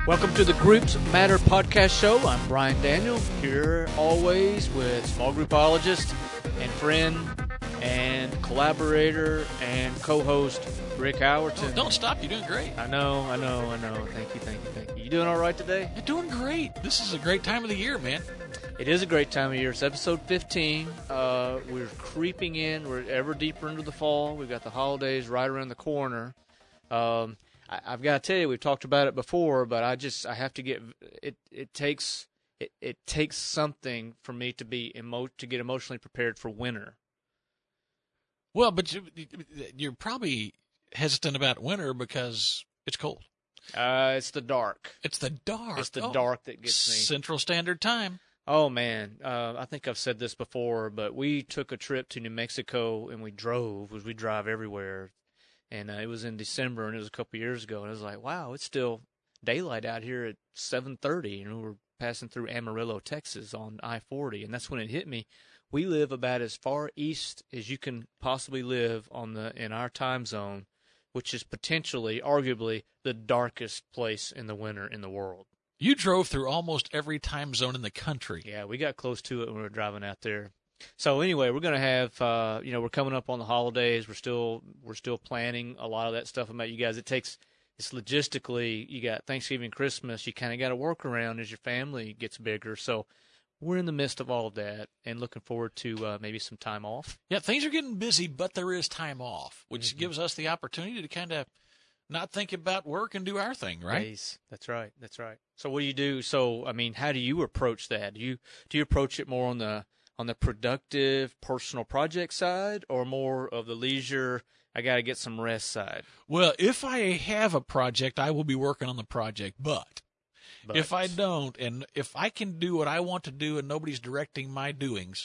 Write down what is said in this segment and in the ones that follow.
Welcome to the Groups Matter podcast show. I'm Brian Daniel, here always with small groupologist and friend and collaborator and co-host Rick Howerton. Oh, don't stop. You're doing great. I know. Thank you. You doing all right today? You're doing great. This is a great time of the year, man. It is a great time of year. It's episode 15. We're creeping in. We're ever deeper into the fall. We've got the holidays right around the corner. I've got to tell you, we've talked about it before, but I have to get it. It takes something for me to get emotionally prepared for winter. Well, but you're probably hesitant about winter because it's cold. It's the dark. It's the dark. It's the dark that gets me. Central Standard Time. Oh man, I think I've said this before, but we took a trip to New Mexico and we drive everywhere. And it was in December, and it was a couple years ago. And I was like, wow, it's still daylight out here at 7:30. And we're passing through Amarillo, Texas on I-40. And that's when it hit me. We live about as far east as you can possibly live in our time zone, which is potentially, arguably, the darkest place in the winter in the world. You drove through almost every time zone in the country. Yeah, we got close to it when we were driving out there. So anyway, we're going to have, we're coming up on the holidays. We're still planning a lot of that stuff about you guys. It's logistically, you got Thanksgiving, Christmas, you kind of got to work around as your family gets bigger. So we're in the midst of all of that and looking forward to maybe some time off. Yeah, things are getting busy, but there is time off, which gives us the opportunity to kind of not think about work and do our thing, right? Yes, that's right. So what do you do? So, I mean, how do you approach that? Do you approach it more on the productive personal project side or more of the leisure, I got to get some rest side? Well, if I have a project, I will be working on the project. But if I don't, and if I can do what I want to do and nobody's directing my doings,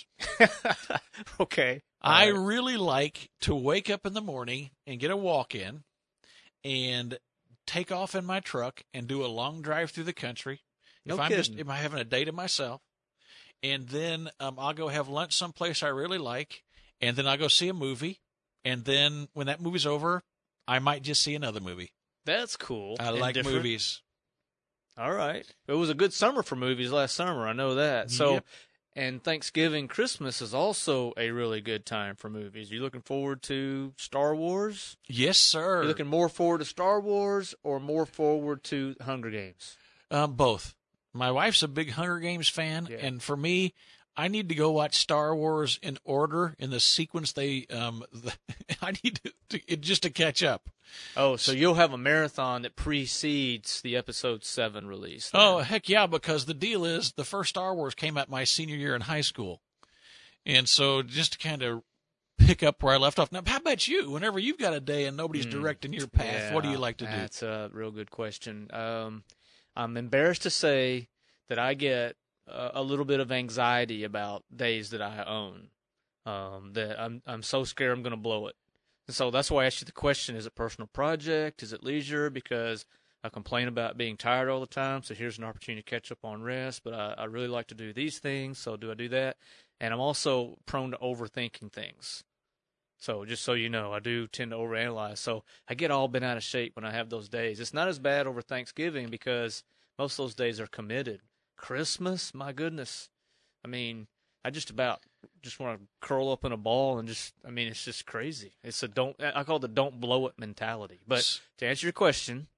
okay. I really like to wake up in the morning and get a walk in and take off in my truck and do a long drive through the country. If I'm having a day to myself. And then I'll go have lunch someplace I really like, and then I'll go see a movie. And then when that movie's over, I might just see another movie. That's cool. I like movies. All right. It was a good summer for movies last summer. I know that. So, yep. And Thanksgiving, Christmas is also a really good time for movies. You looking forward to Star Wars? Yes, sir. You looking more forward to Star Wars or more forward to Hunger Games? Both. My wife's a big Hunger Games fan, and for me, I need to go watch Star Wars in order, in the sequence I need just to catch up. Oh, so you'll have a marathon that precedes the Episode 7 release. Then. Oh, heck yeah, because the deal is the first Star Wars came out my senior year in high school. And so just to kind of pick up where I left off. Now, how about you? Whenever you've got a day and nobody's directing your path, what do you like to do? That's a real good question. I'm embarrassed to say that I get a little bit of anxiety about days that I own. That I'm so scared I'm going to blow it. And so that's why I asked you the question, is it personal project? Is it leisure? Because I complain about being tired all the time, so here's an opportunity to catch up on rest. But I really like to do these things, so do I do that? And I'm also prone to overthinking things. So just so you know, I do tend to overanalyze. So I get all bent out of shape when I have those days. It's not as bad over Thanksgiving because most of those days are committed. Christmas, my goodness. I mean, I just want to curl up in a ball and it's just crazy. It's I call it the don't blow it mentality. But to answer your question,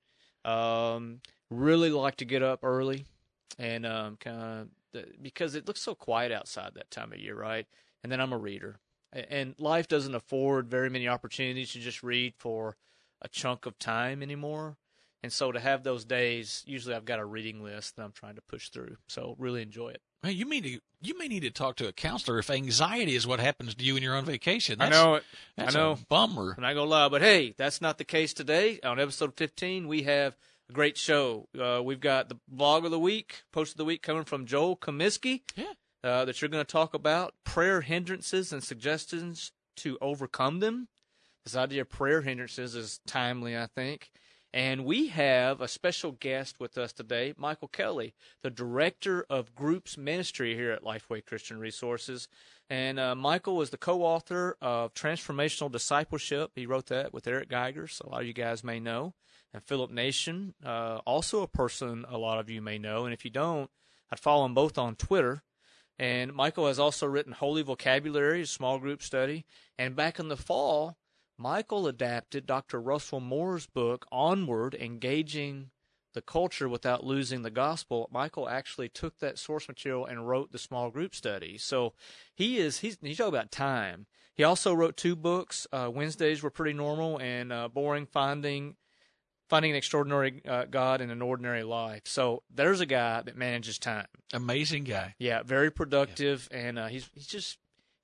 really like to get up early and because it looks so quiet outside that time of year, right? And then I'm a reader. And life doesn't afford very many opportunities to just read for a chunk of time anymore. And so to have those days, usually I've got a reading list that I'm trying to push through. So really enjoy it. Well, you may need to talk to a counselor if anxiety is what happens to you when you're on vacation. I know it. That's I know. A bummer. I'm not going to lie. But, hey, that's not the case today. On episode 15, we have a great show. We've got the vlog of the week, post of the week coming from Joel Comiskey. Yeah. That you're going to talk about prayer hindrances and suggestions to overcome them. This idea of prayer hindrances is timely, I think. And we have a special guest with us today, Michael Kelly, the Director of Groups Ministry here at Lifeway Christian Resources. And Michael was the co-author of Transformational Discipleship. He wrote that with Eric Geigers, a lot of you guys may know. And Philip Nation, also a person a lot of you may know. And if you don't, I'd follow them both on Twitter. And Michael has also written Holy Vocabulary, a small group study. And back in the fall, Michael adapted Dr. Russell Moore's book, Onward, Engaging the Culture Without Losing the Gospel. Michael actually took that source material and wrote the small group study. So he's talking about time. He also wrote 2 books. Wednesdays Were Pretty Normal and Boring, Finding an Extraordinary God in an Ordinary Life. So there's a guy that manages time. Amazing guy. Yeah, very productive, and he just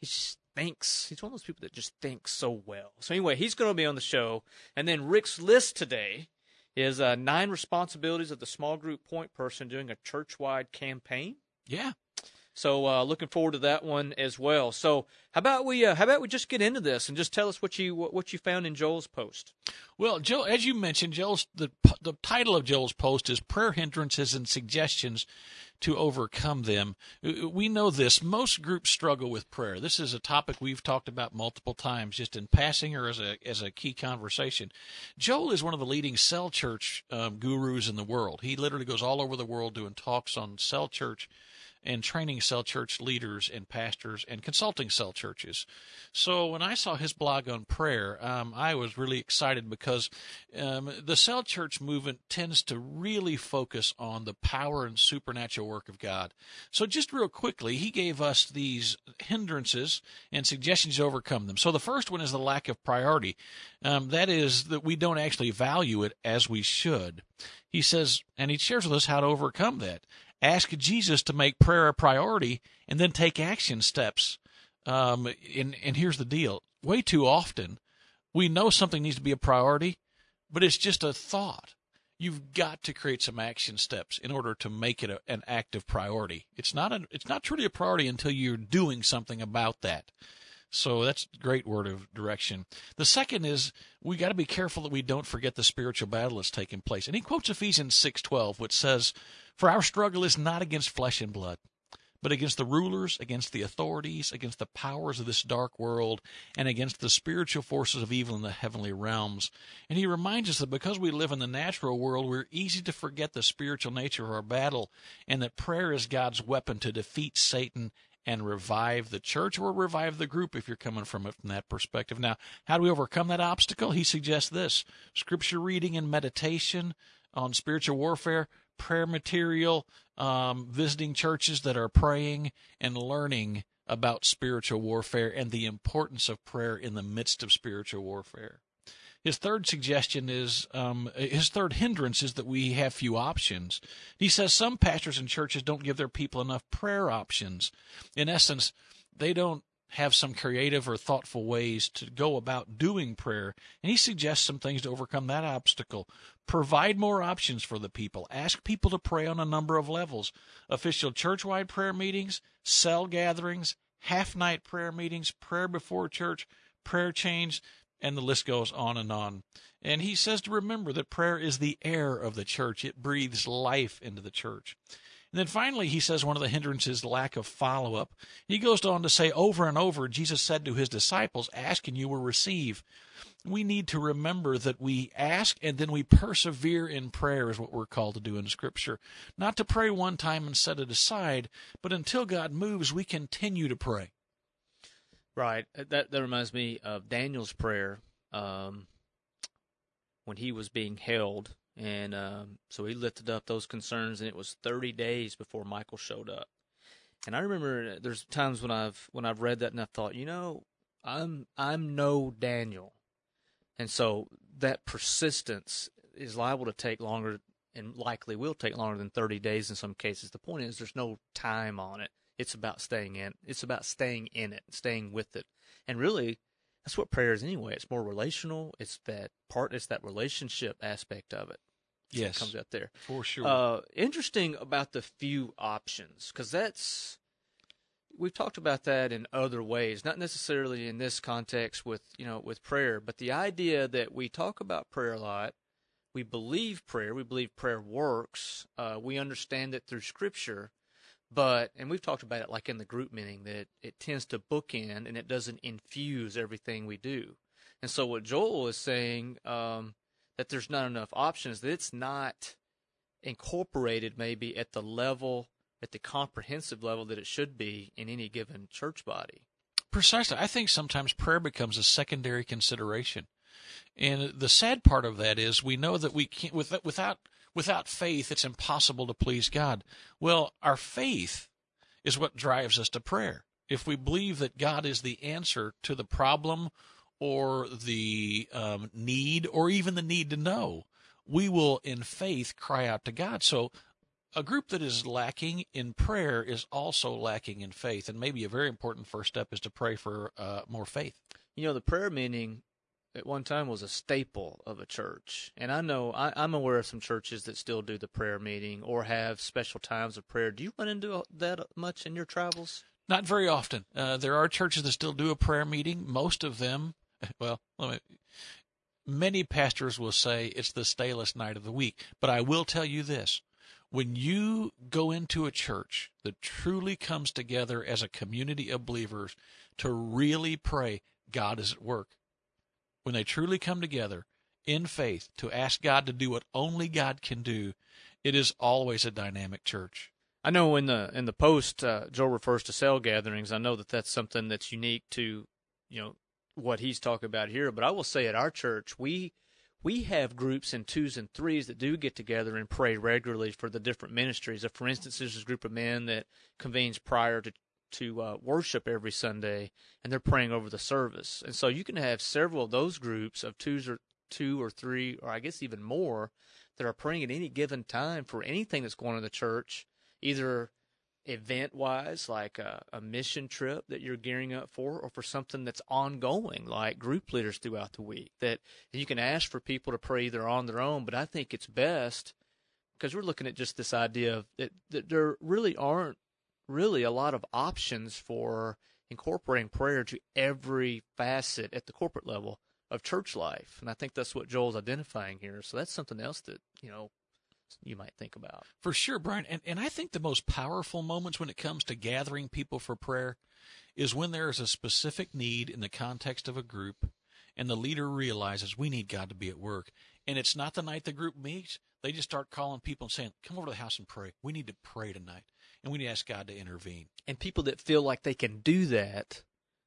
thinks. He's one of those people that just thinks so well. So anyway, he's going to be on the show. And then Rick's list today is 9 responsibilities of the small group point person doing a church-wide campaign. Yeah. So looking forward to that one as well. So how about we just get into this and just tell us what you found in Joel's post? Well, Joel, as you mentioned, the title of Joel's post is Prayer Hindrances and Suggestions to Overcome Them. We know this. Most groups struggle with prayer. This is a topic we've talked about multiple times, just in passing or as a key conversation. Joel is one of the leading cell church gurus in the world. He literally goes all over the world doing talks on cell church and training cell church leaders and pastors and consulting cell churches. So when I saw his blog on prayer, I was really excited because the cell church movement tends to really focus on the power and supernatural work of God. So just real quickly, he gave us these hindrances and suggestions to overcome them. So the first one is the lack of priority. That is that we don't actually value it as we should. He says, and he shares with us how to overcome that. Ask Jesus to make prayer a priority and then take action steps. And here's the deal. Way too often, we know something needs to be a priority, but it's just a thought. You've got to create some action steps in order to make it an active priority. It's not truly a priority until you're doing something about that. So that's a great word of direction. The second is we got to be careful that we don't forget the spiritual battle that's taking place. And he quotes Ephesians 6:12, which says, "For our struggle is not against flesh and blood, but against the rulers, against the authorities, against the powers of this dark world, and against the spiritual forces of evil in the heavenly realms." And he reminds us that because we live in the natural world, we're easy to forget the spiritual nature of our battle, and that prayer is God's weapon to defeat Satan and revive the church, or revive the group if you're coming from it from that perspective. Now, how do we overcome that obstacle? He suggests this: scripture reading and meditation on spiritual warfare, prayer material, visiting churches that are praying, and learning about spiritual warfare and the importance of prayer in the midst of spiritual warfare. His third suggestion is, his third hindrance is that we have few options. He says some pastors and churches don't give their people enough prayer options. In essence, they don't have some creative or thoughtful ways to go about doing prayer. And he suggests some things to overcome that obstacle. Provide more options for the people. Ask people to pray on a number of levels. Official church-wide prayer meetings, cell gatherings, half-night prayer meetings, prayer before church, prayer chains, and the list goes on and on. And he says to remember that prayer is the air of the church. It breathes life into the church. And then finally, he says one of the hindrances is lack of follow-up. He goes on to say over and over, Jesus said to his disciples, "Ask and you will receive." We need to remember that we ask and then we persevere in prayer is what we're called to do in Scripture. Not to pray one time and set it aside, but until God moves, we continue to pray. Right. That reminds me of Daniel's prayer when he was being held. And so he lifted up those concerns, and it was 30 days before Michael showed up. And I remember there's times when I've read that and I've thought, I'm no Daniel. And so that persistence is liable to take longer and likely will take longer than 30 days in some cases. The point is there's no time on it. It's about staying in. It's about staying in it, staying with it. And really, that's what prayer is anyway. It's more relational. It's that relationship aspect of it. Yes. It comes out there. For sure. Interesting about the few options, because we've talked about that in other ways, not necessarily in this context with prayer, but the idea that we talk about prayer a lot. We believe prayer works. We understand it through Scripture. and we've talked about it like in the group meeting, that it tends to bookend and it doesn't infuse everything we do. And so what Joel is saying, that there's not enough options, that it's not incorporated maybe at the level, at the comprehensive level that it should be in any given church body. Precisely. I think sometimes prayer becomes a secondary consideration. And the sad part of that is we know that we can't, without faith, it's impossible to please God. Well, our faith is what drives us to prayer. If we believe that God is the answer to the problem or the need or even the need to know, we will, in faith, cry out to God. So a group that is lacking in prayer is also lacking in faith. And maybe a very important first step is to pray for more faith. You know, the prayer meeting at one time was a staple of a church. And I know I'm aware of some churches that still do the prayer meeting or have special times of prayer. Do you run into that much in your travels? Not very often. There are churches that still do a prayer meeting. Most of them, well, many pastors will say it's the stalest night of the week. But I will tell you this. When you go into a church that truly comes together as a community of believers to really pray, God is at work. When they truly come together in faith to ask God to do what only God can do, it is always a dynamic church. I know in the post, Joel refers to cell gatherings. I know that that's something that's unique to, what he's talking about here. But I will say at our church, we have groups in 2s and 3s that do get together and pray regularly for the different ministries. If, for instance, there's a group of men that convenes prior to worship every Sunday, and they're praying over the service. And so you can have several of those groups of 2 or 3, or I guess even more, that are praying at any given time for anything that's going on in the church, either event-wise, like a mission trip that you're gearing up for, or for something that's ongoing, like group leaders throughout the week, that you can ask for people to pray either on their own. But I think it's best, because we're looking at just this idea of that there really aren't really a lot of options for incorporating prayer to every facet at the corporate level of church life. And I think that's what Joel's identifying here. So that's something else that, you might think about. For sure, Brian. And I think the most powerful moments when it comes to gathering people for prayer is when there is a specific need in the context of a group and the leader realizes we need God to be at work. And it's not the night the group meets. They just start calling people and saying, come over to the house and pray. We need to pray tonight. And we need to ask God to intervene. And people that feel like they can do that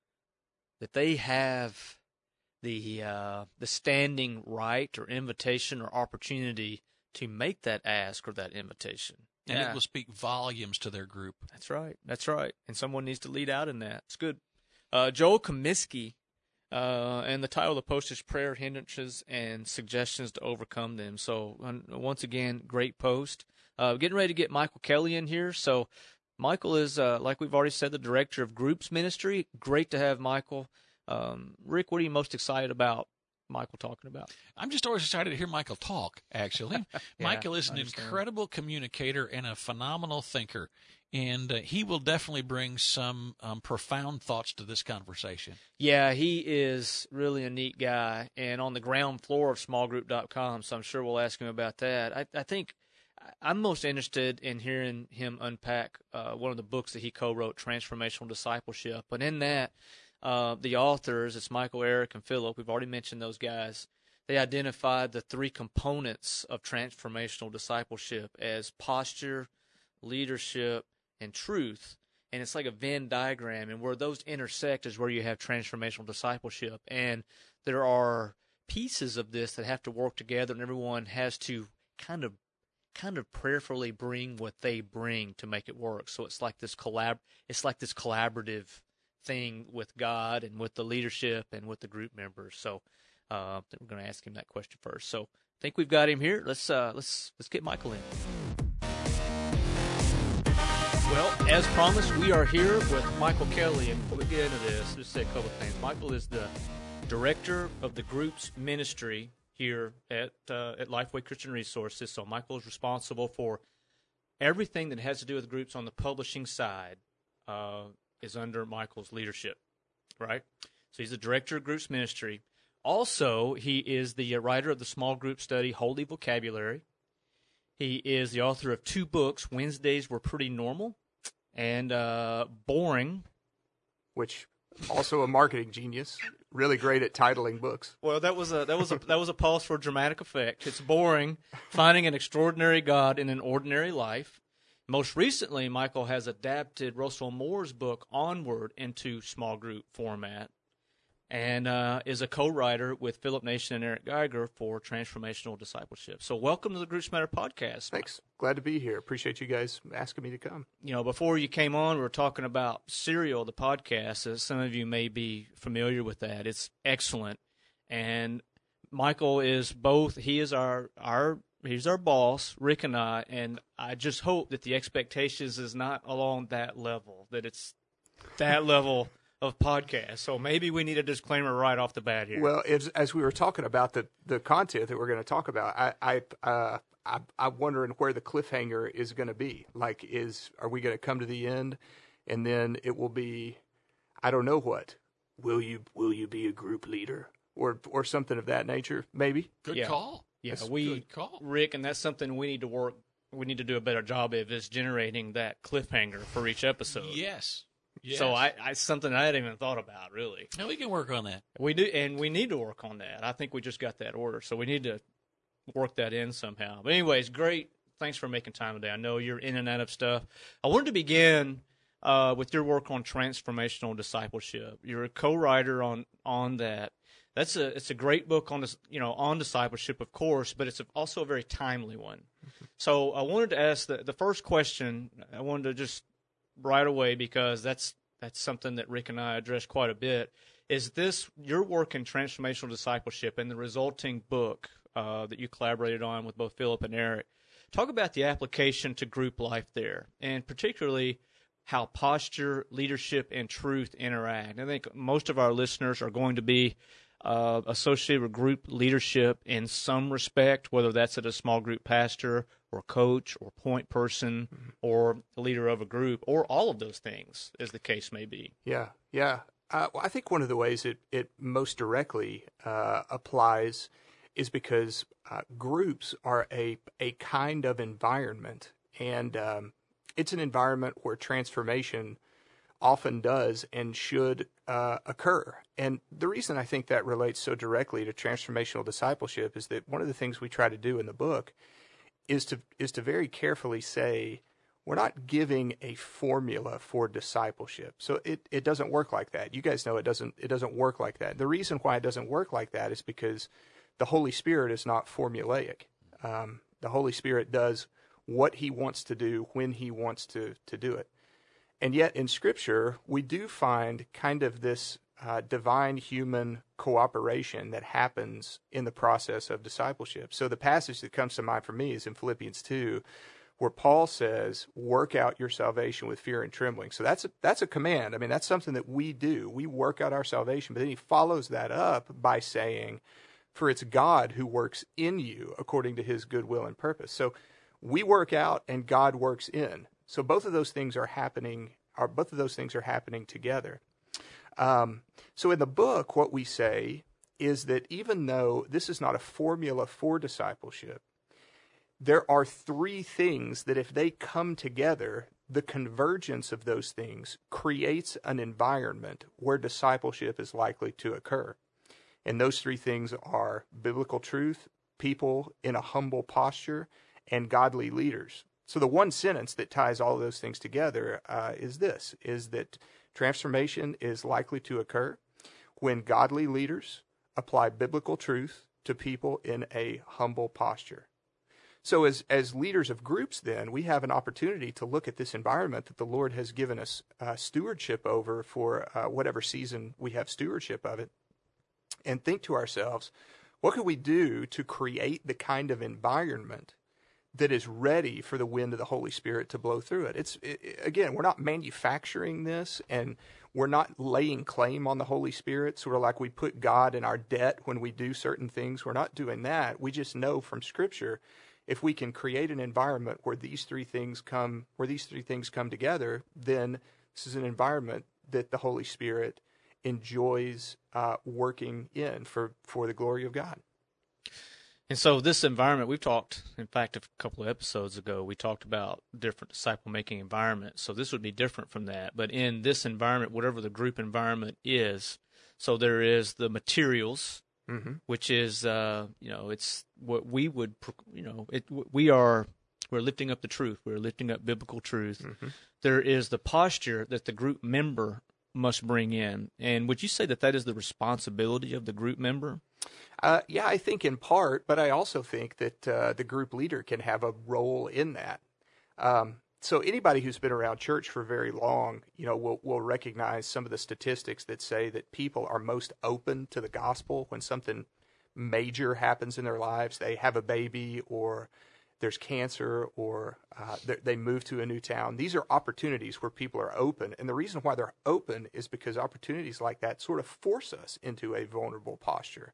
they have the standing right or invitation or opportunity to make that ask or that invitation. And it will speak volumes to their group. That's right. And someone needs to lead out in that. It's good. Joel Comiskey, and the title of the post is Prayer Hindrances and Suggestions to Overcome Them. So, once again, great post. Getting ready to get Michael Kelly in here. So, Michael is, like we've already said, the director of groups ministry. Great to have Michael. Rick, what are you most excited about Michael talking about? I'm just always excited to hear Michael talk, actually. Michael is an incredible communicator and a phenomenal thinker, and he will definitely bring some profound thoughts to this conversation. Yeah, he is really a neat guy, and on the ground floor of smallgroup.com, so I'm sure we'll ask him about that. I think I'm most interested in hearing him unpack one of the books that he co-wrote, Transformational Discipleship, and in that, the authors, it's Michael, Eric, and Philip, we've already mentioned those guys, they identified the 3 components of transformational discipleship as posture, leadership, and truth. And it's like a Venn diagram, and where those intersect is where you have transformational discipleship. And there are pieces of this that have to work together, and everyone has to kind of prayerfully bring what they bring to make it work. So it's like this collaborative thing with God and with the leadership and with the group members. So we're going to ask him that question first. So I think we've got him here. Let's get Michael in. Well, as promised, we are here with Michael Kelly, and before we get into this, just say a couple of things. Michael is the director of the group's ministry here at Lifeway Christian Resources. So Michael is responsible for everything that has to do with groups on the publishing side. Is under Michael's leadership, right? So he's the director of groups ministry. Also, he is the writer of the small group study, Holy Vocabulary. He is the author of 2 books, Wednesdays Were Pretty Normal, and boring. Which also a marketing genius, really great at titling books. Well, that was a pause for dramatic effect. It's boring, finding an extraordinary God in an ordinary life. Most recently, Michael has adapted Russell Moore's book Onward into small group format, and is a co-writer with Philip Nation and Eric Geiger for Transformational Discipleship. So welcome to the Groups Matter podcast. Thanks. Glad to be here. Appreciate you guys asking me to come. You know, before you came on, we were talking about Serial, the podcast. As some of you may be familiar with that. It's excellent. And Michael is both, he's our boss, Rick and I just hope that the expectations is not along that level, that it's that level of podcast. So maybe we need a disclaimer right off the bat here. Well, as we were talking about the content that we're going to talk about, I'm wondering where the cliffhanger is going to be. Like, are we going to come to the end, and then it will be, I don't know what. Will you be a group leader or something of that nature? Maybe. Good call. Yeah, good call, Rick, and that's something we need to work. We need to do a better job of is generating that cliffhanger for each episode. Yes. So I something I hadn't even thought about, really. No, we can work on that. We do, and we need to work on that. I think we just got that order, so we need to work that in somehow. But anyways, great. Thanks for making time today. I know you're in and out of stuff. I wanted to begin with your work on transformational discipleship. You're a co-writer on that. It's a great book on this, on discipleship, of course, but it's also a very timely one. Mm-hmm. So I wanted to ask the first question. I wanted to just right away, because that's something that Rick and I address quite a bit. Is this your work in transformational discipleship and the resulting book that you collaborated on with both Philip and Eric? Talk about the application to group life there, and particularly how posture, leadership, and truth interact. I think most of our listeners are going to be associated with group leadership in some respect, whether that's at a small group pastor or coach or point person or leader of a group, or all of those things, as the case may be. Yeah. Well, I think one of the ways it most directly applies is because groups are a kind of environment, and it's an environment where transformation often does and should occur. And the reason I think that relates so directly to transformational discipleship is that one of the things we try to do in the book is to very carefully say, we're not giving a formula for discipleship. So it doesn't work like that. You guys know it doesn't work like that. The reason why it doesn't work like that is because the Holy Spirit is not formulaic. The Holy Spirit does what he wants to do when he wants to do it. And yet in Scripture, we do find kind of this divine human cooperation that happens in the process of discipleship. So the passage that comes to mind for me is in Philippians 2, where Paul says, work out your salvation with fear and trembling. So that's a command. I mean, that's something that we do. We work out our salvation. But then he follows that up by saying, for it's God who works in you according to his good will and purpose. So we work out and God works in. So both of those things are happening together. So in the book, what we say is that even though this is not a formula for discipleship, there are three things that if they come together, the convergence of those things creates an environment where discipleship is likely to occur. And those three things are biblical truth, people in a humble posture, and godly leaders. So the one sentence that ties all of those things together is that transformation is likely to occur when godly leaders apply biblical truth to people in a humble posture. So as leaders of groups, then, we have an opportunity to look at this environment that the Lord has given us stewardship over for whatever season we have stewardship of it, and think to ourselves, what can we do to create the kind of environment that is ready for the wind of the Holy Spirit to blow through it? Again, we're not manufacturing this, and we're not laying claim on the Holy Spirit, sort of like we put God in our debt when we do certain things. We're not doing that. We just know from Scripture, if we can create an environment where these three things come together, then this is an environment that the Holy Spirit enjoys working in for the glory of God. And so this environment, we've talked, in fact, a couple of episodes ago, we talked about different disciple-making environments. So this would be different from that. But in this environment, whatever the group environment is, so there is the materials, which is, it's what we would, we're lifting up the truth. We're lifting up biblical truth. There is the posture that the group member must bring in. And would you say that that is the responsibility of the group member? Yeah, I think in part, but I also think that the group leader can have a role in that. So anybody who's been around church for very long, will recognize some of the statistics that say that people are most open to the gospel when something major happens in their lives. They have a baby, or there's cancer, or they move to a new town. These are opportunities where people are open. And the reason why they're open is because opportunities like that sort of force us into a vulnerable posture.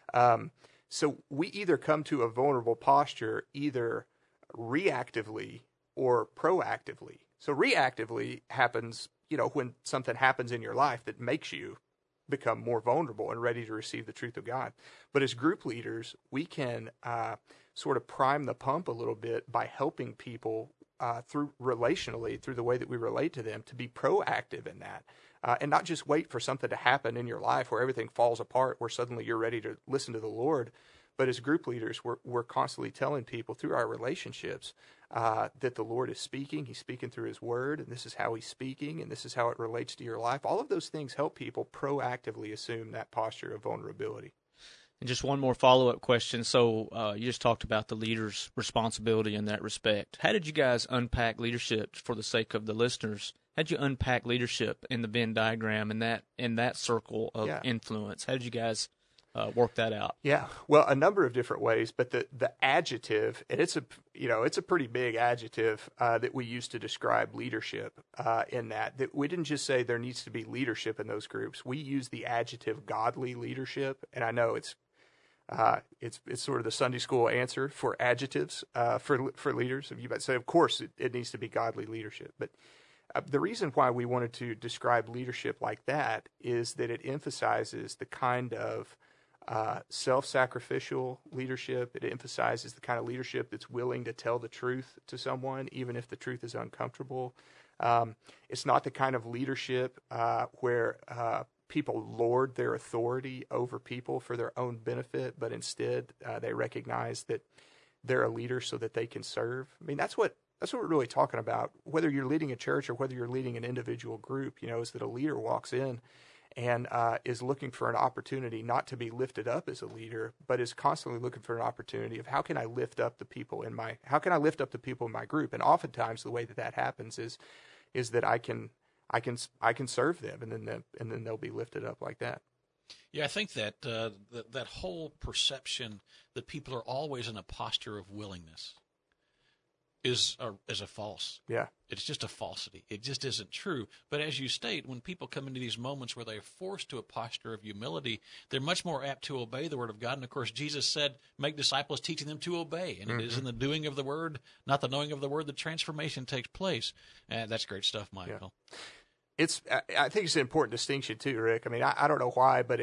So we either come to a vulnerable posture either reactively or proactively. So reactively happens, when something happens in your life that makes you become more vulnerable and ready to receive the truth of God. But as group leaders, we can sort of prime the pump a little bit by helping people through the way that we relate to them, to be proactive in that. And not just wait for something to happen in your life where everything falls apart, where suddenly you're ready to listen to the Lord. But as group leaders, we're constantly telling people through our relationships that the Lord is speaking. He's speaking through His Word, and this is how He's speaking, and this is how it relates to your life. All of those things help people proactively assume that posture of vulnerability. And just one more follow-up question. So you just talked about the leader's responsibility in that respect. How did you guys unpack leadership for the sake of the listeners? How did you unpack leadership in the Venn diagram in that circle of influence? How did you guys work that out? Yeah, well, a number of different ways, but the adjective, and it's a pretty big adjective that we use to describe leadership in that we didn't just say there needs to be leadership in those groups. We use the adjective godly leadership, and I know it's sort of the Sunday school answer for adjectives for leaders. You might say, of course, it needs to be godly leadership, but the reason why we wanted to describe leadership like that is that it emphasizes the kind of self-sacrificial leadership. It emphasizes the kind of leadership that's willing to tell the truth to someone, even if the truth is uncomfortable. It's not the kind of leadership where people lord their authority over people for their own benefit, but instead they recognize that they're a leader so that they can serve. I mean, that's what we're really talking about. Whether you're leading a church or whether you're leading an individual group, is that a leader walks in and is looking for an opportunity not to be lifted up as a leader, but is constantly looking for an opportunity of how can I lift up the people in my group. And oftentimes the way that happens is that I can serve them, and then they'll be lifted up like that. Yeah, I think that that whole perception that people are always in a posture of willingness is a false. Yeah. It's just a falsity. It just isn't true. But as you state, when people come into these moments where they're forced to a posture of humility, they're much more apt to obey the Word of God. And, of course, Jesus said, make disciples, teaching them to obey. And it is in the doing of the Word, not the knowing of the Word, that transformation takes place. And that's great stuff, Michael. Yeah. I think it's an important distinction too, Rick. I mean, I don't know why, but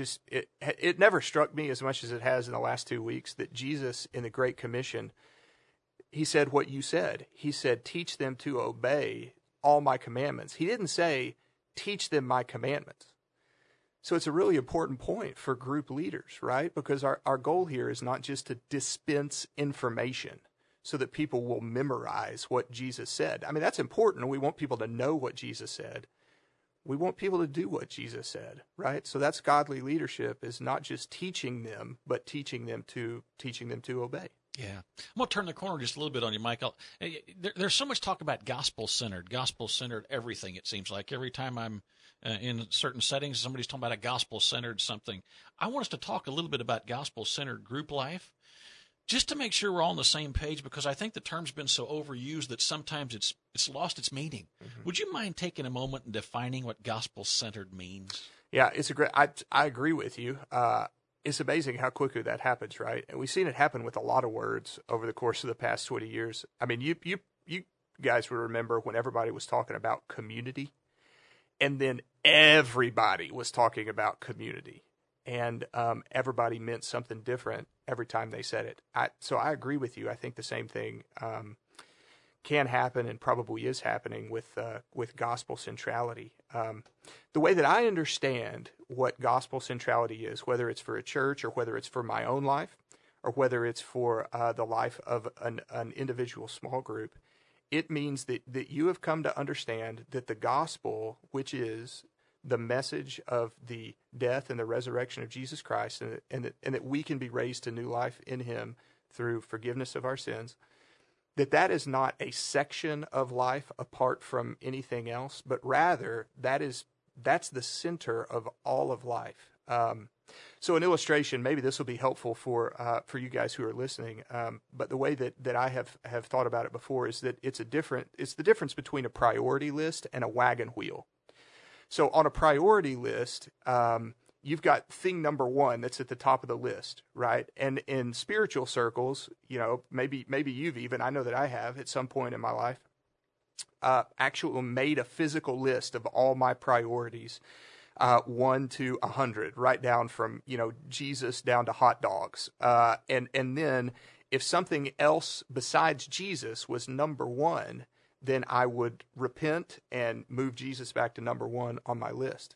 it never struck me as much as it has in the last 2 weeks that Jesus in the Great Commission, He said what you said. He said, teach them to obey all my commandments. He didn't say, teach them my commandments. So it's a really important point for group leaders, right? Because our goal here is not just to dispense information so that people will memorize what Jesus said. I mean, that's important. We want people to know what Jesus said. We want people to do what Jesus said, right? So that's godly leadership, is not just teaching them, but teaching them to obey. Yeah. I'm going to turn the corner just a little bit on you, Michael. There's so much talk about gospel-centered everything, it seems like. Every time I'm in certain settings, somebody's talking about a gospel-centered something. I want us to talk a little bit about gospel-centered group life, just to make sure we're all on the same page, because I think the term's been so overused that sometimes it's lost its meaning. Mm-hmm. Would you mind taking a moment and defining what gospel-centered means? Yeah, it's I agree with you. It's amazing how quickly that happens, right? And we've seen it happen with a lot of words over the course of the past 20 years. I mean, you guys would remember when everybody was talking about community, and then everybody was talking about community. and everybody meant something different every time they said it. So I agree with you. I think the same thing can happen and probably is happening with gospel centrality. The way that I understand what gospel centrality is, whether it's for a church or whether it's for my own life or whether it's for the life of an individual small group, it means that you have come to understand that the gospel, which is the message of the death and the resurrection of Jesus Christ, and that we can be raised to new life in him through forgiveness of our sins, that is not a section of life apart from anything else, but rather that's the center of all of life. So an illustration, maybe this will be helpful for you guys who are listening. But the way that I have thought about it before is that it's the difference between a priority list and a wagon wheel. So on a priority list, you've got thing number one that's at the top of the list, right? And in spiritual circles, maybe you've even, I know that I have at some point in my life, actually made a physical list of all my priorities, 1 to 100, right down from, Jesus down to hot dogs. And then if something else besides Jesus was number one, then I would repent and move Jesus back to number one on my list.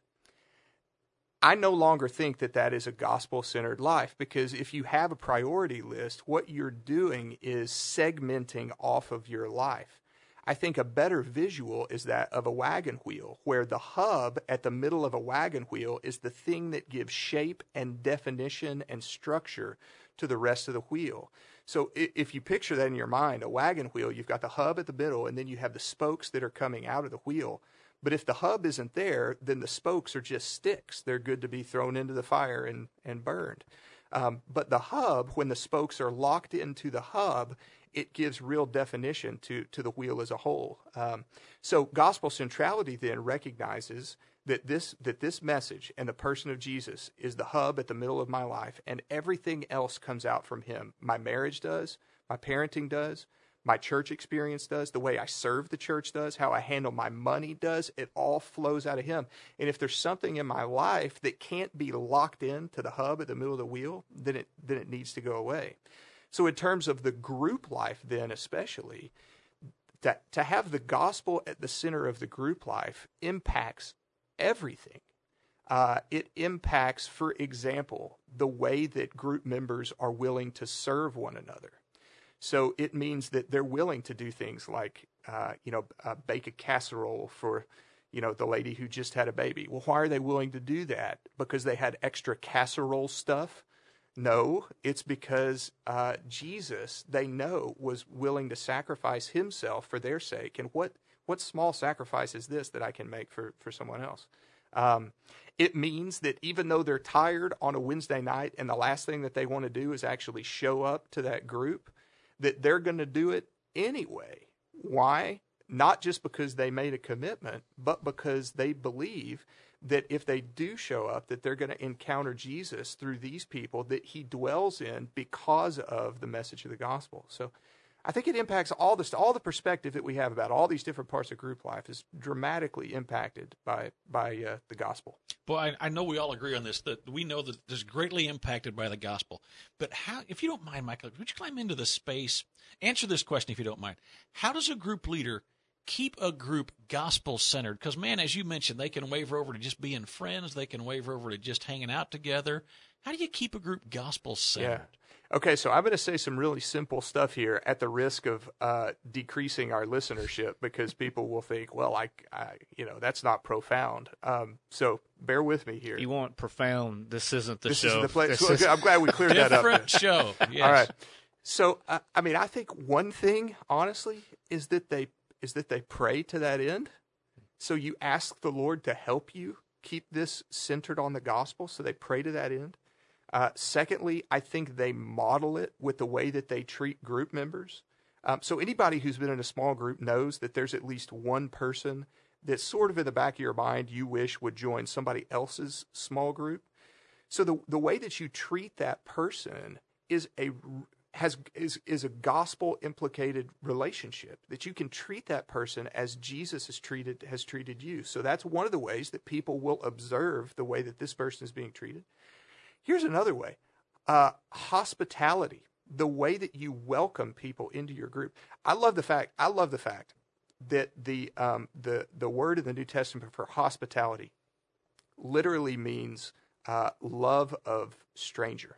I no longer think that is a gospel-centered life, because if you have a priority list, what you're doing is segmenting off of your life. I think a better visual is that of a wagon wheel, where the hub at the middle of a wagon wheel is the thing that gives shape and definition and structure to the rest of the wheel. So if you picture that in your mind, a wagon wheel, you've got the hub at the middle, and then you have the spokes that are coming out of the wheel. But if the hub isn't there, then the spokes are just sticks. They're good to be thrown into the fire and burned. But the hub, when the spokes are locked into the hub, it gives real definition to the wheel as a whole. So gospel centrality then recognizes that this message and the person of Jesus is the hub at the middle of my life, and everything else comes out from him. My marriage does, my parenting does, my church experience does, the way I serve the church does, how I handle my money does. It all flows out of him. And if there's something in my life that can't be locked into the hub at the middle of the wheel, then it needs to go away. So in terms of the group life then especially, to have the gospel at the center of the group life impacts everything. It impacts, for example, the way that group members are willing to serve one another. So it means that they're willing to do things like, bake a casserole for, the lady who just had a baby. Well, why are they willing to do that? Because they had extra casserole stuff? No, it's because Jesus, they know, was willing to sacrifice himself for their sake. And what small sacrifice is this that I can make for someone else? It means that even though they're tired on a Wednesday night and the last thing that they want to do is actually show up to that group, that they're going to do it anyway. Why? Not just because they made a commitment, but because they believe that if they do show up, that they're going to encounter Jesus through these people that he dwells in because of the message of the gospel. So I think it impacts all the perspective that we have about all these different parts of group life is dramatically impacted by the gospel. Well, I know we all agree on this, that we know that this is greatly impacted by the gospel. But how, if you don't mind, Michael, would you climb into the space? Answer this question if you don't mind. How does a group leader keep a group gospel-centered? Because, man, as you mentioned, they can waver over to just being friends. They can waver over to just hanging out together. How do you keep a group gospel-centered? Yeah. Okay, so I'm going to say some really simple stuff here at the risk of decreasing our listenership, because people will think, well, I that's not profound. So bear with me here. If you want profound, this isn't the show. This is the place. I'm glad we cleared that up. Different show. Yes. All right. So I think one thing, honestly, is that they pray to that end. So you ask the Lord to help you keep this centered on the gospel. So they pray to that end. Secondly, I think they model it with the way that they treat group members. So anybody who's been in a small group knows that there's at least one person that's sort of in the back of your mind you wish would join somebody else's small group. So the way that you treat that person is a gospel implicated relationship, that you can treat that person as Jesus has treated you. So that's one of the ways that people will observe the way that this person is being treated. Here's another way. Hospitality, the way that you welcome people into your group. I love the fact that the word in the New Testament for hospitality literally means love of stranger,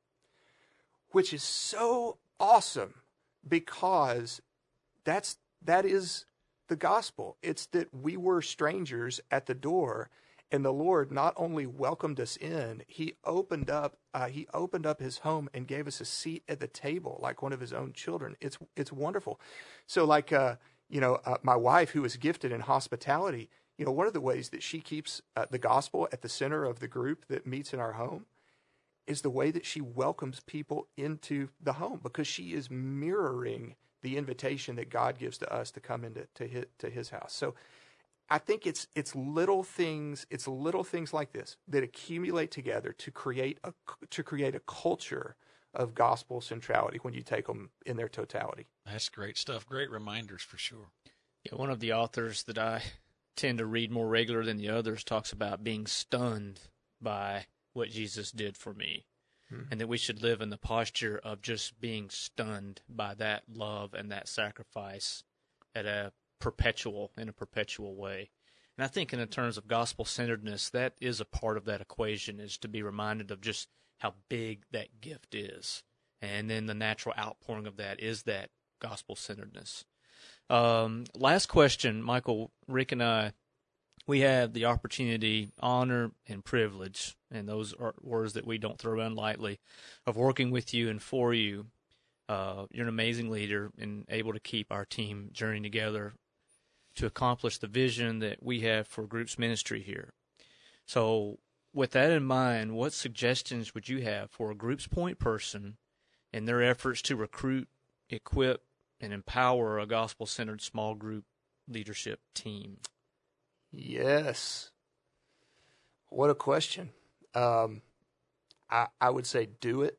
which is so awesome because that is the gospel. It's that we were strangers at the door, and the Lord not only welcomed us in, he opened up his home and gave us a seat at the table like one of his own children. It's wonderful. So like my wife, who is gifted in hospitality, one of the ways that she keeps the gospel at the center of the group that meets in our home is the way that she welcomes people into the home, because she is mirroring the invitation that God gives to us to come into his house. So I think it's little things like this that accumulate together to create a culture of gospel centrality when you take them in their totality. That's great stuff. Great reminders for sure. Yeah, one of the authors that I tend to read more regular than the others talks about being stunned by what Jesus did for me, and that we should live in the posture of just being stunned by that love and that sacrifice in a perpetual way. And I think in the terms of gospel-centeredness, that is a part of that equation, is to be reminded of just how big that gift is. And then the natural outpouring of that is that gospel-centeredness. Last question, Michael. Rick and I, we have the opportunity, honor, and privilege, and those are words that we don't throw around lightly, of working with you and for you. You're an amazing leader and able to keep our team journeying together to accomplish the vision that we have for groups ministry here. So with that in mind, what suggestions would you have for a groups point person in their efforts to recruit, equip, and empower a gospel-centered small group leadership team? Yes. What a question. I would say do it.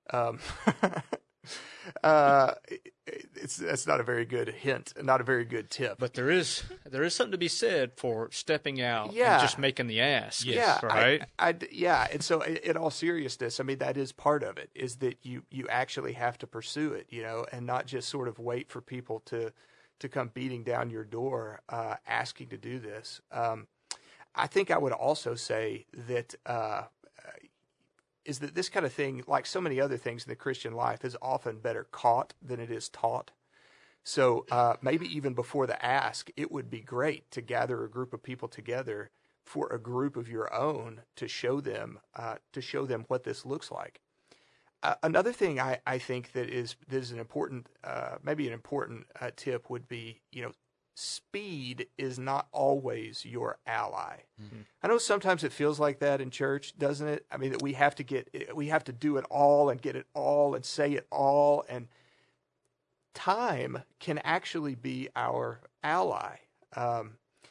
That's not a very good hint, not a very good tip. But there is something to be said for stepping out and just making the ask. Yes, right? And so in all seriousness, I mean, that is part of it, is that you actually have to pursue it, and not just sort of wait for people to come beating down your door asking to do this. I think I would also say that is that this kind of thing, like so many other things in the Christian life, is often better caught than it is taught. So maybe even before the ask, it would be great to gather a group of people together for a group of your own to show them what this looks like. Another thing I think that is an important, maybe an important tip would be, speed is not always your ally. Mm-hmm. I know sometimes it feels like that in church, doesn't it? I mean, that we have to do it all and get it all and say it all, and time can actually be our ally. I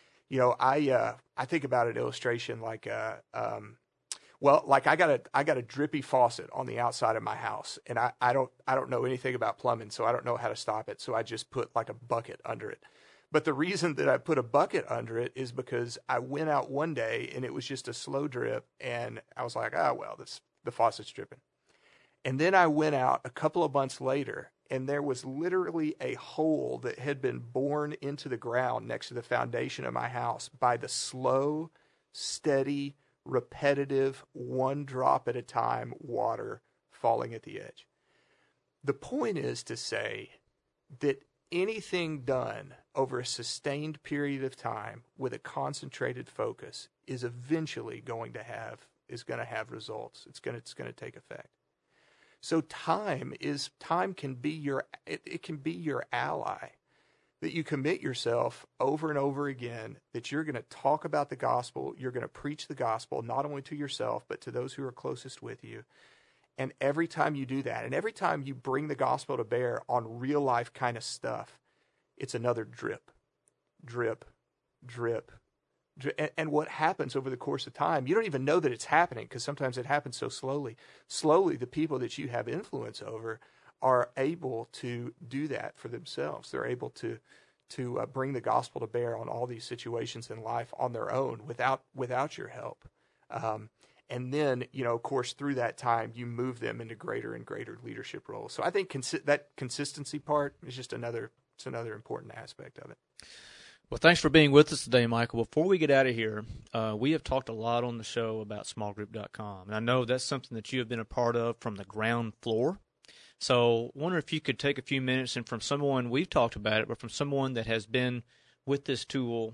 think about an illustration like like I got a drippy faucet on the outside of my house, and I don't know anything about plumbing, so I don't know how to stop it. So I just put like a bucket under it. But the reason that I put a bucket under it is because I went out one day and it was just a slow drip, and I was like, the faucet's dripping. And then I went out a couple of months later, and there was literally a hole that had been bored into the ground next to the foundation of my house by the slow, steady, repetitive, one drop at a time water falling at the edge. The point is to say that anything done over a sustained period of time with a concentrated focus is eventually going to have results. It's going to take effect. So time can be your ally. That you commit yourself over and over again, that you're going to talk about the gospel, you're going to preach the gospel, not only to yourself, but to those who are closest with you. And every time you do that, and every time you bring the gospel to bear on real life kind of stuff, it's another drip, drip, drip. And what happens over the course of time, you don't even know that it's happening, because sometimes it happens so slowly. Slowly, the people that you have influence over are able to do that for themselves. They're able to bring the gospel to bear on all these situations in life on their own without your help. And then, of course, through that time, you move them into greater and greater leadership roles. So I think that consistency part is just another important aspect of it. Well, thanks for being with us today, Michael. Before we get out of here, we have talked a lot on the show about smallgroup.com, and I know that's something that you have been a part of from the ground floor. So I wonder if you could take a few minutes, and from someone, we've talked about it, but from someone that has been with this tool,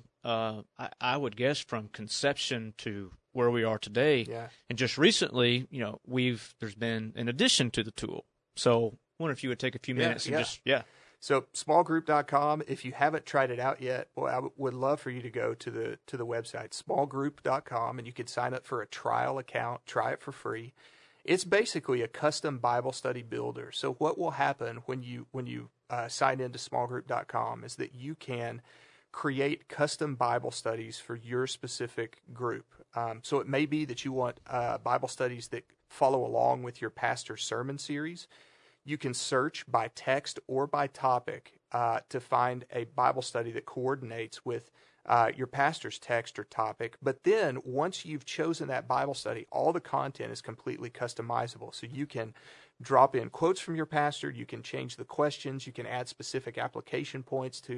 I would guess from conception to where we are today. Yeah. And just recently, there's been an addition to the tool. So I wonder if you would take a few minutes and So smallgroup.com, if you haven't tried it out yet, boy, I would love for you to go to the website, smallgroup.com, and you can sign up for a trial account, try it for free. It's basically a custom Bible study builder. So what will happen when you sign into smallgroup.com is that you can create custom Bible studies for your specific group. So it may be that you want Bible studies that follow along with your pastor's sermon series. You can search by text or by topic to find a Bible study that coordinates with your pastor's text or topic. But then once you've chosen that Bible study, all the content is completely customizable. So you can drop in quotes from your pastor, you can change the questions, you can add specific application points to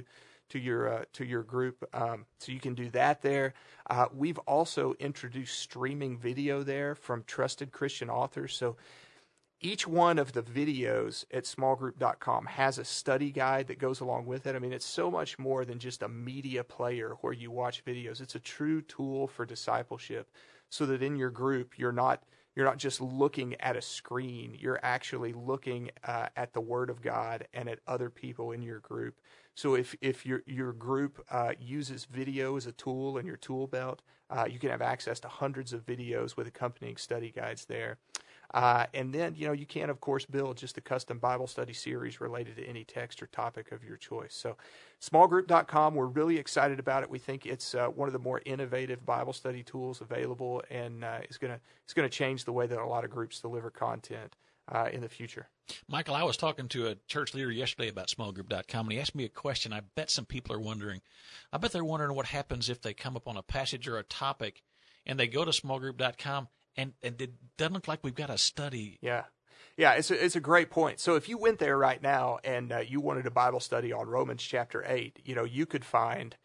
your group. So you can do that there. We've also introduced streaming video there from trusted Christian authors. So each one of the videos at smallgroup.com has a study guide that goes along with it. I mean, it's so much more than just a media player where you watch videos. It's a true tool for discipleship, so that in your group you're not just looking at a screen. You're actually looking at the Word of God and at other people in your group. So if your group uses video as a tool in your tool belt, you can have access to hundreds of videos with accompanying study guides there. And then, you can, of course, build just a custom Bible study series related to any text or topic of your choice. So smallgroup.com, we're really excited about it. We think it's one of the more innovative Bible study tools available, and it's going to change the way that a lot of groups deliver content in the future. Michael, I was talking to a church leader yesterday about smallgroup.com, and he asked me a question I bet some people are wondering. I bet they're wondering what happens if they come up on a passage or a topic, and they go to smallgroup.com, and it doesn't look like we've got a study. Yeah, it's a great point. So if you went there right now and you wanted a Bible study on Romans chapter 8, you could find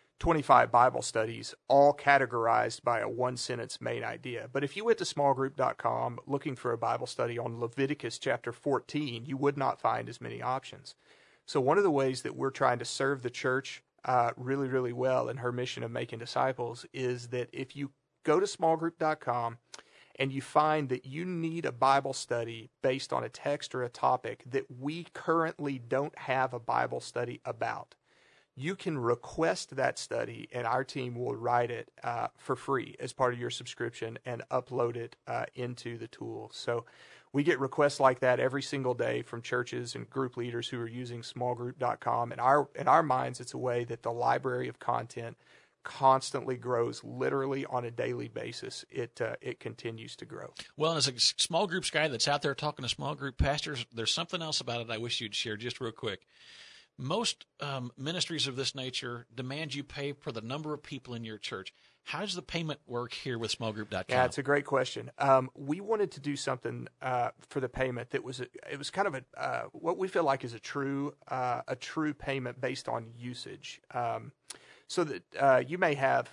25 Bible studies all categorized by a one-sentence main idea. But if you went to smallgroup.com looking for a Bible study on Leviticus chapter 14, you would not find as many options. So one of the ways that we're trying to serve the church really, really well in her mission of making disciples is that if you go to smallgroup.com and you find that you need a Bible study based on a text or a topic that we currently don't have a Bible study about, you can request that study, and our team will write it for free as part of your subscription and upload it into the tool. So we get requests like that every single day from churches and group leaders who are using smallgroup.com. In our minds, it's a way that the library of content constantly grows, literally on a daily basis. It continues to grow. Well, as a small groups guy that's out there talking to small group pastors, there's something else about it I wish you'd share just real quick. Most ministries of this nature demand you pay per the number of people in your church. How does the payment work here with smallgroup.com? Yeah, it's a great question. We wanted to do something for the payment that was kind of what we feel like is a true payment based on usage. So that you may have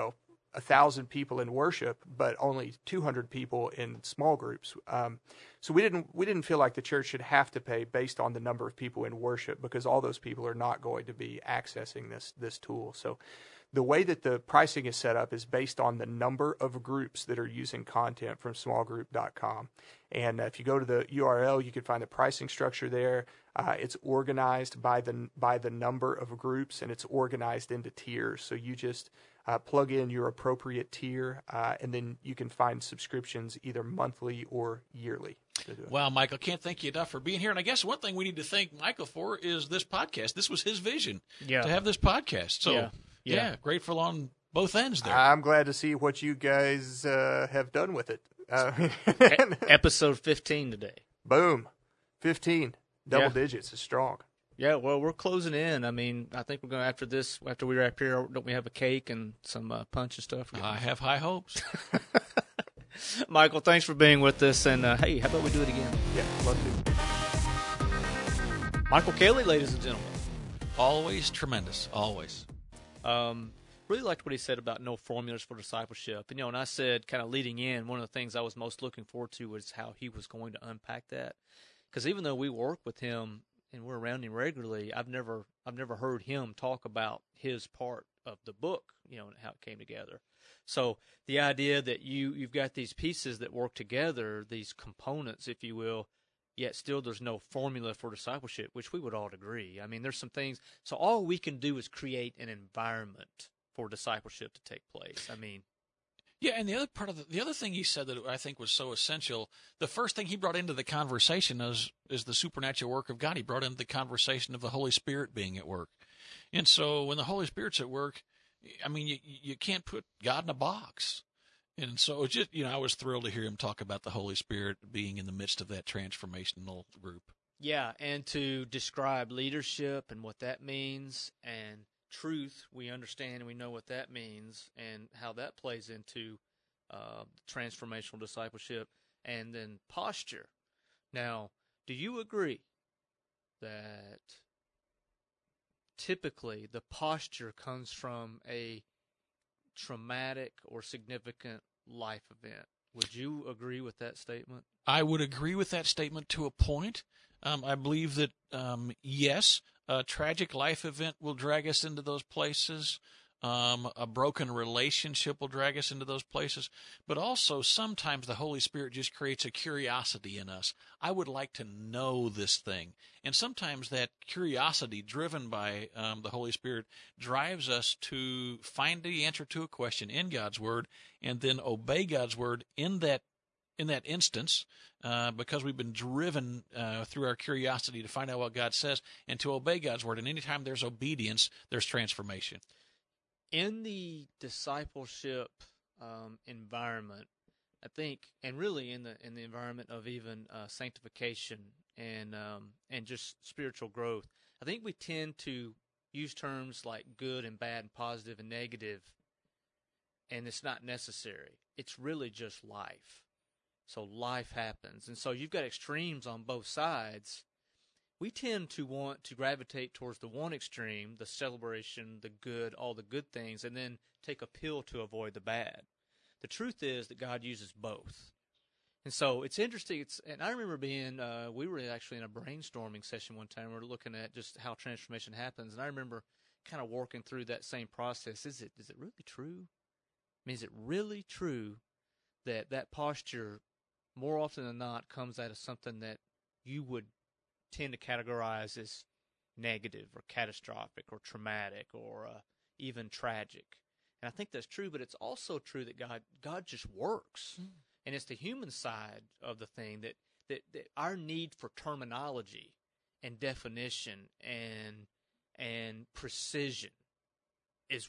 1,000 people in worship, but only 200 people in small groups. So we didn't feel like the church should have to pay based on the number of people in worship, because all those people are not going to be accessing this tool. So the way that the pricing is set up is based on the number of groups that are using content from smallgroup.com. And if you go to the URL, you can find the pricing structure there. It's organized by the number of groups, and it's organized into tiers. So you just plug in your appropriate tier, and then you can find subscriptions either monthly or yearly. Wow, Michael, can't thank you enough for being here. And I guess one thing we need to thank Michael for is this podcast. This was his vision to have this podcast. So, yeah, grateful on both ends there. I'm glad to see what you guys have done with it. Episode 15 today. Boom. 15. Double digits is strong. Yeah, well, we're closing in. I mean, I think we're going to, after we wrap here, don't we have a cake and some punch and stuff? I have high hopes. Michael, thanks for being with us. And, hey, how about we do it again? Yeah, love to. Michael Kelly, ladies and gentlemen. Always tremendous, always. Really liked what he said about no formulas for discipleship. And, and I said, kind of leading in, one of the things I was most looking forward to was how he was going to unpack that. Because even though we work with him and we're around him regularly, I've never heard him talk about his part of the book, and how it came together. So the idea that you've got these pieces that work together, these components, if you will, yet still there's no formula for discipleship, which we would all agree. I mean, there's some things. So all we can do is create an environment for discipleship to take place. I mean, yeah, and the other part of the other thing he said that I think was so essential, the first thing he brought into the conversation is the supernatural work of God. He brought into the conversation of the Holy Spirit being at work. And so when the Holy Spirit's at work, I mean, you can't put God in a box. And so it's just, I was thrilled to hear him talk about the Holy Spirit being in the midst of that transformational group. Yeah, and to describe leadership and what that means, and truth, we understand and we know what that means and how that plays into transformational discipleship, and then posture. Now, do you agree that typically the posture comes from a traumatic or significant life event? Would you agree with that statement? I would agree with that statement to a point. I believe that, yes, a tragic life event will drag us into those places. A broken relationship will drag us into those places. But also, sometimes the Holy Spirit just creates a curiosity in us. I would like to know this thing. And sometimes that curiosity driven by the Holy Spirit drives us to find the answer to a question in God's Word and then obey God's Word in that instance, because we've been driven through our curiosity to find out what God says and to obey God's Word. And anytime there's obedience, there's transformation. In the discipleship environment, I think, and really in the environment of even sanctification and just spiritual growth, I think we tend to use terms like good and bad and positive and negative, and it's not necessary. It's really just life. So life happens, and so you've got extremes on both sides. We tend to want to gravitate towards the one extreme, the celebration, the good, all the good things, and then take a pill to avoid the bad. The truth is that God uses both. And so it's interesting. And I remember we were actually in a brainstorming session one time. We were looking at just how transformation happens. And I remember kind of working through that same process. Is it really true? I mean, is it really true that posture, more often than not, comes out of something that you would tend to categorize as negative or catastrophic or traumatic or even tragic? And I think that's true, but it's also true that God just works. And it's the human side of the thing that our need for terminology and definition and precision is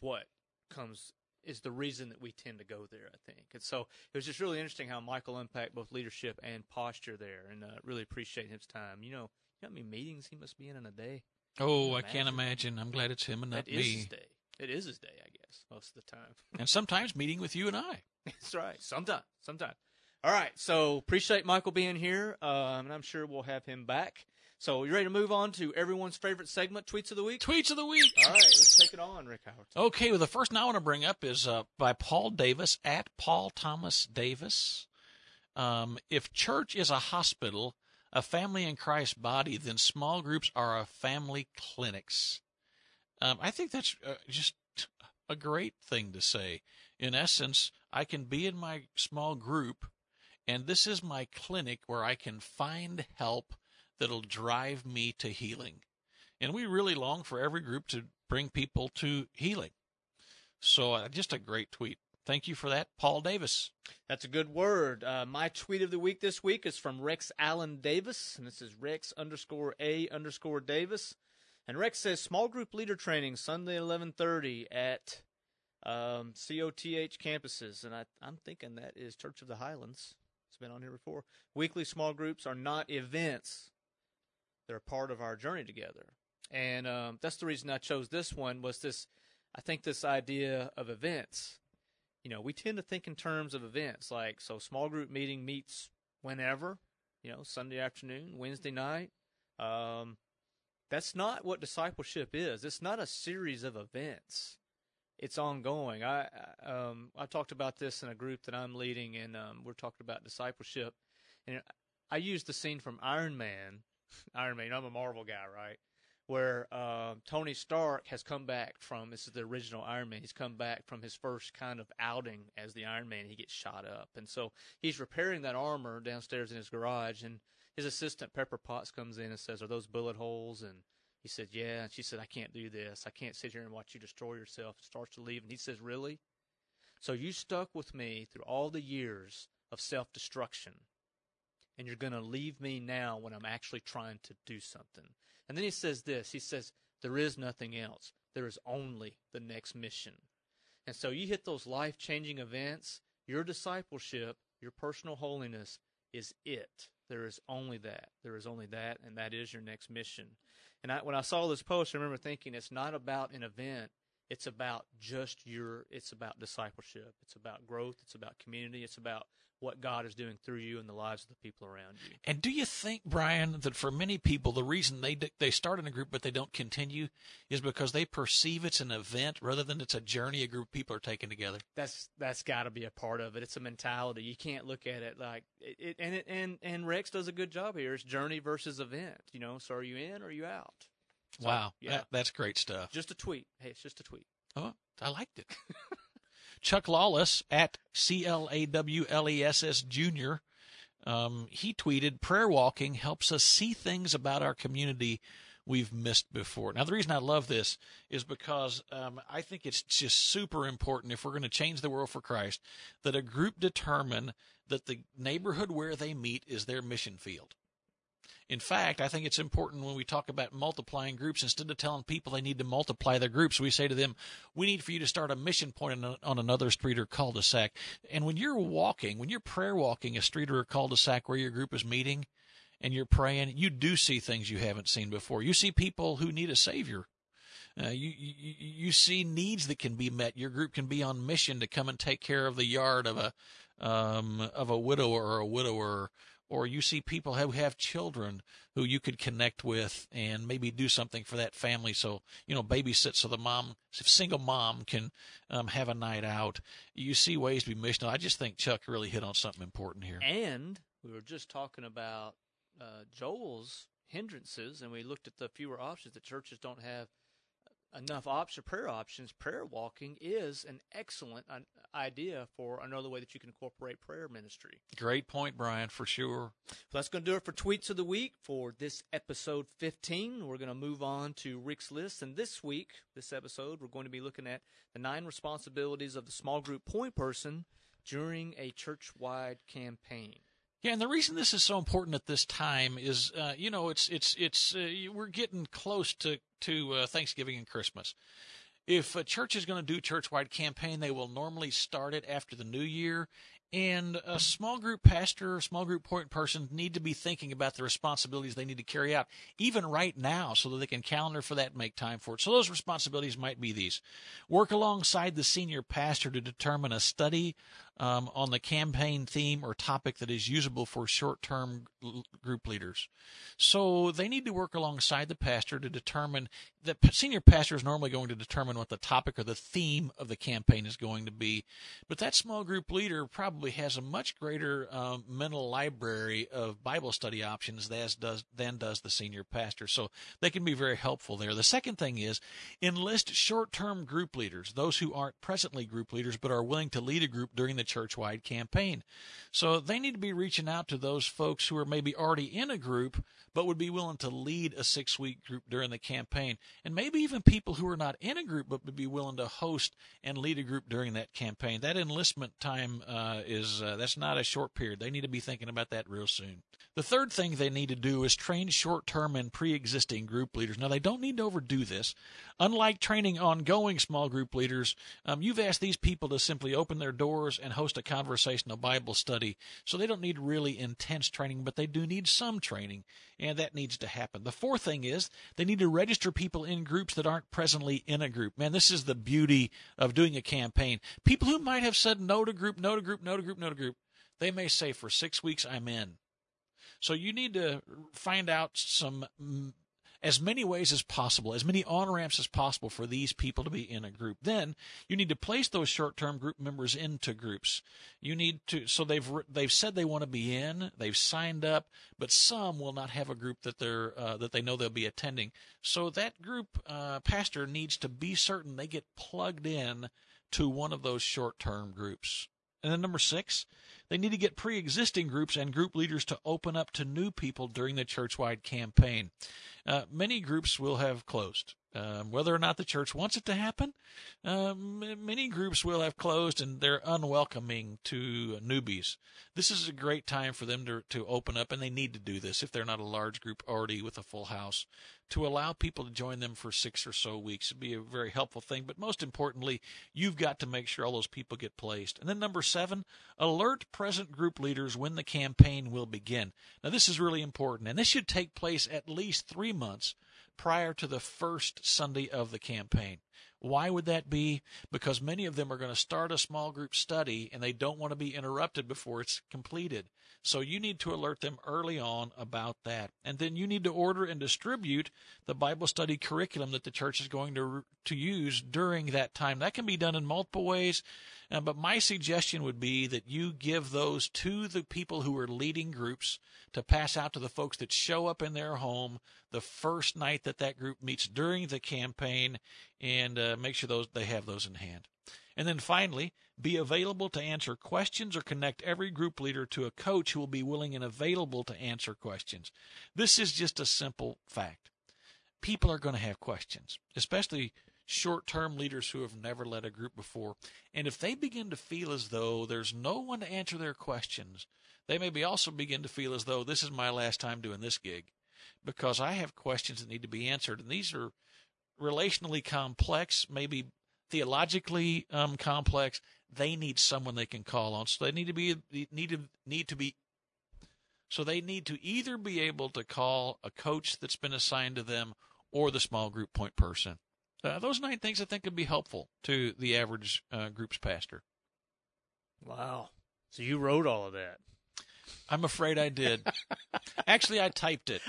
the reason that we tend to go there, I think. And so it was just really interesting how Michael unpacked both leadership and posture there, and really appreciate his time. You know how many meetings he must be in a day? Oh, I can't imagine. I'm glad it's him and not me. That is his day. It is his day, I guess, most of the time. And sometimes meeting with you and I. That's right. Sometimes. All right. So appreciate Michael being here, and I'm sure we'll have him back. So you ready to move on to everyone's favorite segment, Tweets of the Week? Tweets of the Week. All right. Let's take it on, Rick Howard. Okay. Well, the first one I want to bring up is by Paul Davis, at Paul Thomas Davis. If church is a hospital, a family in Christ's body, then small groups are family clinics. I think that's just a great thing to say. In essence, I can be in my small group, and this is my clinic where I can find help that'll drive me to healing. And we really long for every group to bring people to healing. So just a great tweet. Thank you for that, Paul Davis. That's a good word. My tweet of the week this week is from Rex Allen Davis, and this is Rex_A_Davis. And Rex says, small group leader training, Sunday 11:30 at COTH campuses. And I'm thinking that is Church of the Highlands. It's been on here before. Weekly small groups are not events. They're a part of our journey together. And that's the reason I chose this one, was this, I think this idea of events. we tend to think in terms of events like, so small group meeting meets whenever, Sunday afternoon, Wednesday night. That's not what discipleship is. It's not a series of events. It's ongoing. I talked about this in a group that I'm leading, and we're talking about discipleship. And I used the scene from Iron Man. I'm a Marvel guy, right? Where Tony Stark has come back from, this is the original Iron Man, he's come back from his first kind of outing as the Iron Man. He gets shot up. And so he's repairing that armor downstairs in his garage, and his assistant, Pepper Potts, comes in and says, "Are those bullet holes?" And he said, "Yeah." And she said, "I can't do this. I can't sit here and watch you destroy yourself." And starts to leave. And he says, "Really? So you stuck with me through all the years of self-destruction, and you're going to leave me now when I'm actually trying to do something?" And then he says this. He says, "There is nothing else. There is only the next mission." And so you hit those life-changing events, your discipleship, your personal holiness is it. There is only that. There is only that, and that is your next mission. And when I saw this post, I remember thinking, it's not about an event. It's about it's about discipleship. It's about growth. It's about community. It's about what God is doing through you and the lives of the people around you. And do you think, Brian, that for many people, the reason they start in a group but they don't continue is because they perceive it's an event rather than it's a journey a group of people are taking together? That's got to be a part of it. It's a mentality. You can't look at it like it. And Rex does a good job here. It's journey versus event. So are you in or are you out? So, wow, yeah, that's great stuff. Just a tweet. Hey, it's just a tweet. Oh, I liked it. Chuck Lawless at CLAWLESS Jr. He tweeted, "Prayer walking helps us see things about our community we've missed before." Now, the reason I love this is because I think it's just super important, if we're going to change the world for Christ, that a group determine that the neighborhood where they meet is their mission field. In fact, I think it's important when we talk about multiplying groups, instead of telling people they need to multiply their groups, we say to them, we need for you to start a mission point on another street or cul-de-sac. And when you're prayer walking a street or a cul-de-sac where your group is meeting and you're praying, you do see things you haven't seen before. You see people who need a Savior. You see needs that can be met. Your group can be on mission to come and take care of the yard of a widower or a widower. Or you see people who have children who you could connect with and maybe do something for that family. So, babysit so the single mom can have a night out. You see ways to be missional. I just think Chuck really hit on something important here. And we were just talking about Joel's hindrances, and we looked at the fewer options that churches don't have enough prayer options. Prayer walking is an excellent idea for another way that you can incorporate prayer ministry. Great point, Brian, for sure. So that's going to do it for Tweets of the Week for this episode 15. We're going to move on to Rick's List. And this episode, we're going to be looking at the 9 responsibilities of the small group point person during a church-wide campaign. Yeah, and the reason this is so important at this time is, we're getting close to Thanksgiving and Christmas. If a church is going to do a church-wide campaign, they will normally start it after the new year. And a small group pastor, small group point person need to be thinking about the responsibilities they need to carry out, even right now, so that they can calendar for that and make time for it. So those responsibilities might be these. Work alongside the senior pastor to determine a study on the campaign theme or topic that is usable for short-term group leaders. So they need to work alongside the pastor to determine, the senior pastor is normally going to determine what the topic or the theme of the campaign is going to be. But that small group leader probably has a much greater mental library of Bible study options than does the senior pastor. So they can be very helpful there. The second thing is enlist short-term group leaders, those who aren't presently group leaders but are willing to lead a group during the church-wide campaign. So they need to be reaching out to those folks who are maybe already in a group but would be willing to lead a 6-week group during the campaign, and maybe even people who are not in a group but would be willing to host and lead a group during that campaign. That enlistment time that's not a short period. They need to be thinking about that real soon. The third thing they need to do is train short-term and pre-existing group leaders. Now, they don't need to overdo this. Unlike training ongoing small group leaders, you've asked these people to simply open their doors and host a conversational Bible study. So they don't need really intense training, but they do need some training, and that needs to happen. The fourth thing is they need to register people in groups that aren't presently in a group. Man, this is the beauty of doing a campaign. People who might have said no to group, no to group, no to group, no to group, they may say, for 6 weeks, I'm in. So you need to find out as many ways as possible, as many on-ramps as possible for these people to be in a group. Then you need to place those short-term group members into groups. You need to, so they've said they want to be in, they've signed up, but some will not have a group that they know they'll be attending. So that group pastor needs to be certain they get plugged in to one of those short-term groups. And then number 6, they need to get pre-existing groups and group leaders to open up to new people during the church-wide campaign. Many groups will have closed. Whether or not the church wants it to happen, many groups will have closed and they're unwelcoming to newbies. This is a great time for them to open up, and they need to do this if they're not a large group already with a full house, to allow people to join them for 6 or so weeks. It'd be a very helpful thing, but most importantly, you've got to make sure all those people get placed. And then number 7, alert present group leaders when the campaign will begin. Now, this is really important, and this should take place at least 3 months prior to the first Sunday of the campaign. Why would that be? Because many of them are going to start a small group study, and they don't want to be interrupted before it's completed. So you need to alert them early on about that. And then you need to order and distribute the Bible study curriculum that the church is going to use during that time. That can be done in multiple ways, but my suggestion would be that you give those to the people who are leading groups to pass out to the folks that show up in their home the first night that group meets during the campaign, and make sure they have those in hand. And then finally, be available to answer questions or connect every group leader to a coach who will be willing and available to answer questions. This is just a simple fact. People are going to have questions, especially short-term leaders who have never led a group before. And if they begin to feel as though there's no one to answer their questions, they maybe also begin to feel as though this is my last time doing this gig, because I have questions that need to be answered. And these are relationally complex, maybe theologically complex. They need someone they can call on. So they need to either be able to call a coach that's been assigned to them or the small group point person. Those 9 things I think would be helpful to the average group's pastor. Wow. So you wrote all of that. I'm afraid I did. Actually, I typed it.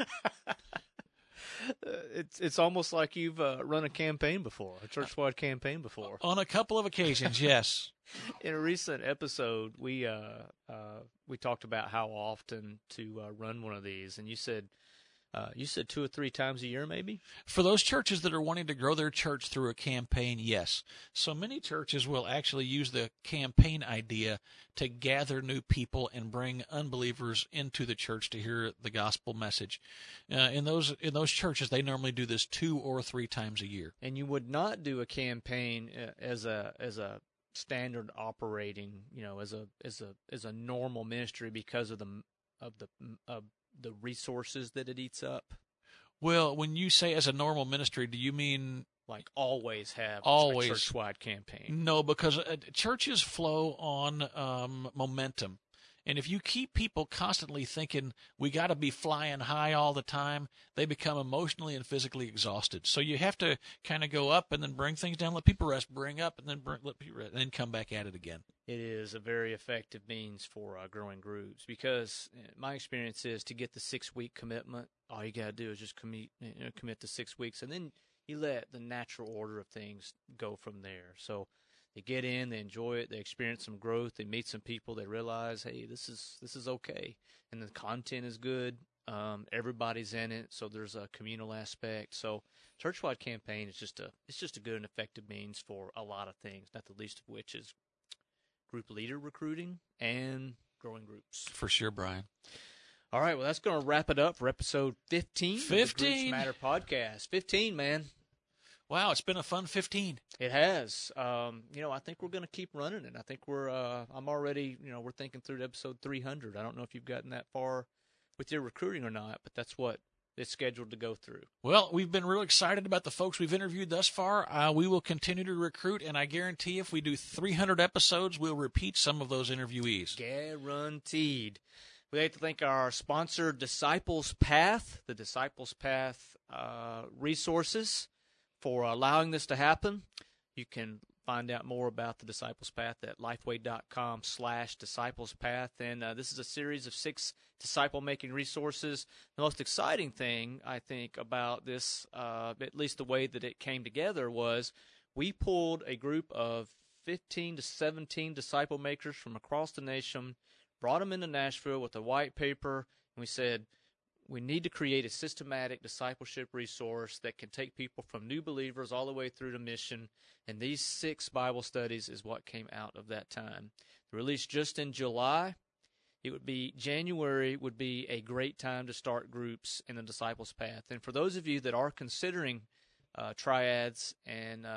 It's almost like you've run a campaign before, a church-wide campaign before. On a couple of occasions, yes. In a recent episode, we talked about how often to run one of these, and you said 2 or 3 times a year, maybe? For those churches that are wanting to grow their church through a campaign, yes. So many churches will actually use the campaign idea to gather new people and bring unbelievers into the church to hear the gospel message. In those churches, they normally do this 2 or 3 times a year. And you would not do a campaign as a standard operating, as a normal ministry because of the resources that it eats up? Well, when you say as a normal ministry, do you mean like always have a church-wide campaign? No, because churches flow on momentum. And if you keep people constantly thinking we got to be flying high all the time, they become emotionally and physically exhausted. So you have to kind of go up and then bring things down, let people rest, bring up and then let people rest, and then come back at it again. It is a very effective means for growing groups, because my experience is to get the 6-week commitment, all you got to do is just commit to 6 weeks, and then you let the natural order of things go from there. So they get in, they enjoy it, they experience some growth, they meet some people, they realize, hey, this is okay, and the content is good. Everybody's in it, so there's a communal aspect. So church-wide campaign is just a good and effective means for a lot of things, not the least of which is group leader recruiting and growing groups. For sure, Brian. All right, well, that's going to wrap it up for episode 15 of the Groups Matter podcast. 15, man. Wow, it's been a fun 15. It has. I think we're going to keep running it. I think I'm already, we're thinking through to episode 300. I don't know if you've gotten that far with your recruiting or not, but that's what it's scheduled to go through. Well, we've been real excited about the folks we've interviewed thus far. We will continue to recruit, and I guarantee if we do 300 episodes, we'll repeat some of those interviewees. Guaranteed. We'd like to thank our sponsor, Disciples Path, the Disciples Path resources, for allowing this to happen. You can find out more about the Disciples Path at lifeway.com/Disciples Path. And this is a series of 6 disciple-making resources. The most exciting thing, I think, about this, at least the way that it came together, was we pulled a group of 15 to 17 disciple makers from across the nation, brought them into Nashville with a white paper, and we said, we need to create a systematic discipleship resource that can take people from new believers all the way through to mission. And these 6 Bible studies is what came out of that time. The release just in July. January would be a great time to start groups in the Disciples Path. And for those of you that are considering triads and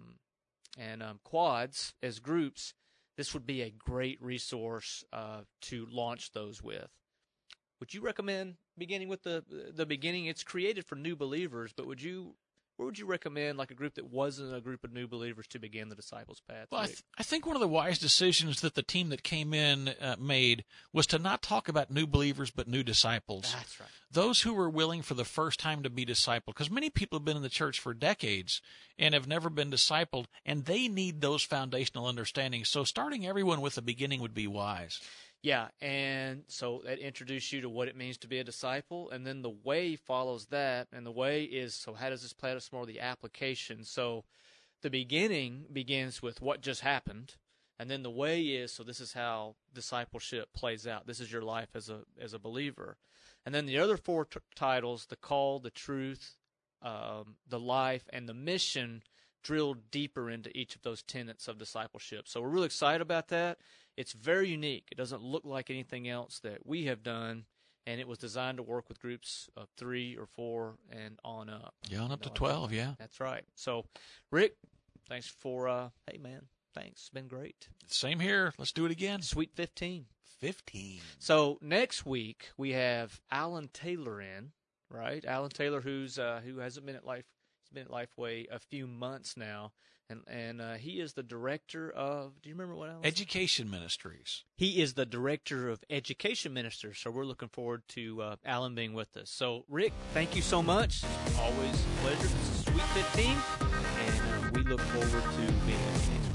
quads as groups, this would be a great resource to launch those with. Would you recommend beginning with the beginning? It's created for new believers, but where would you recommend, like a group that wasn't a group of new believers, to begin the Disciples Path? Well, I think one of the wise decisions that the team that came in made was to not talk about new believers, but new disciples. That's right. Those who were willing for the first time to be discipled, because many people have been in the church for decades and have never been discipled, and they need those foundational understandings. So starting everyone with the beginning would be wise. Yeah, and so that introduced you to what it means to be a disciple, and then the way follows that, and the way is, so how does this play out as more of the application? So the beginning begins with what just happened, and then the way is, so this is how discipleship plays out. This is your life as a believer. And then the other 4 titles, the call, the truth, the life, and the mission, drill deeper into each of those tenets of discipleship. So we're really excited about that. It's very unique. It doesn't look like anything else that we have done, and it was designed to work with groups of 3 or 4 and on up. Yeah, on up to 12, yeah. That's right. So, Rick, thanks for, hey, man, thanks. It's been great. Same here. Let's do it again. Sweet 15. 15. So next week we have Alan Taylor in, right? Alan Taylor, who hasn't been at Lifeway a few months now. And he is the director of, do you remember what, Alan? Education Ministries. He is the director of Education Ministers, so we're looking forward to Alan being with us. So, Rick, thank you so much. Always a pleasure. This is Sweet 15, and we look forward to being with you next week.